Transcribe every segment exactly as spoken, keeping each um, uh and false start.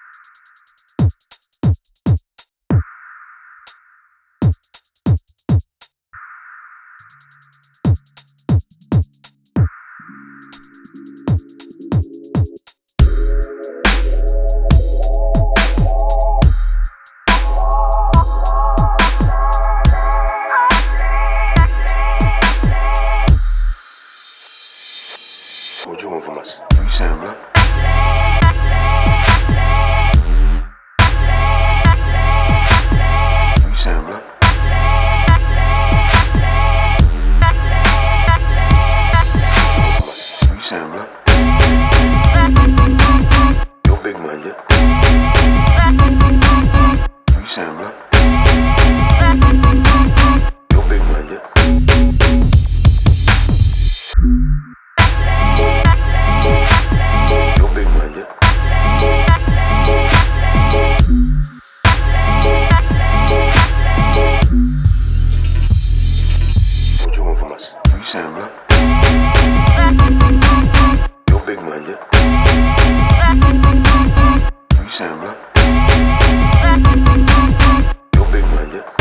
What you want from us? You saying, bro? You saying, bro? You saying, bro? Yo, big man, yeah? You saying, bro? Yo, big man, yeah? You saying, bro? Yo, big man, yeah? You saying, bro? Yo, big man, yeah?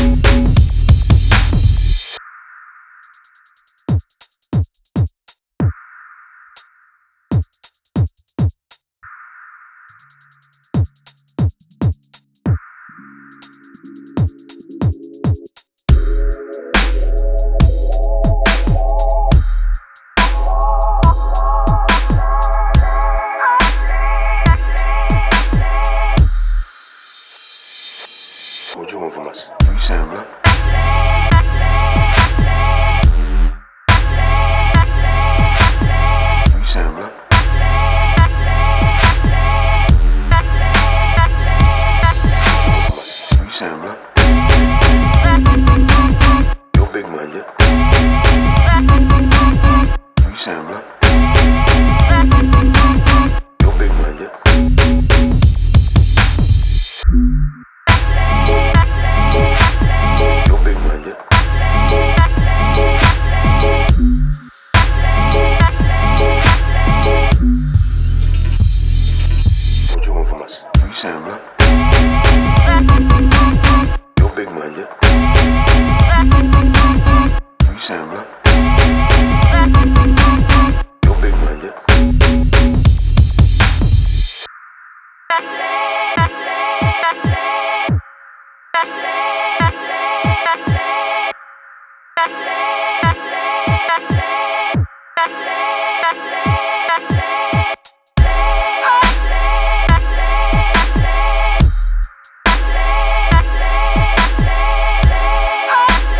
What you want from us? You saying, bro? You saying, bro? You saying, bro? Yo, big man, yeah? You saying, bro? Yo, big man, yeah? You saying, bro? Yo, big man, yeah? You saying, bro? Yo, big man, yeah?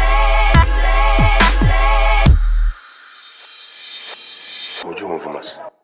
What you want from us?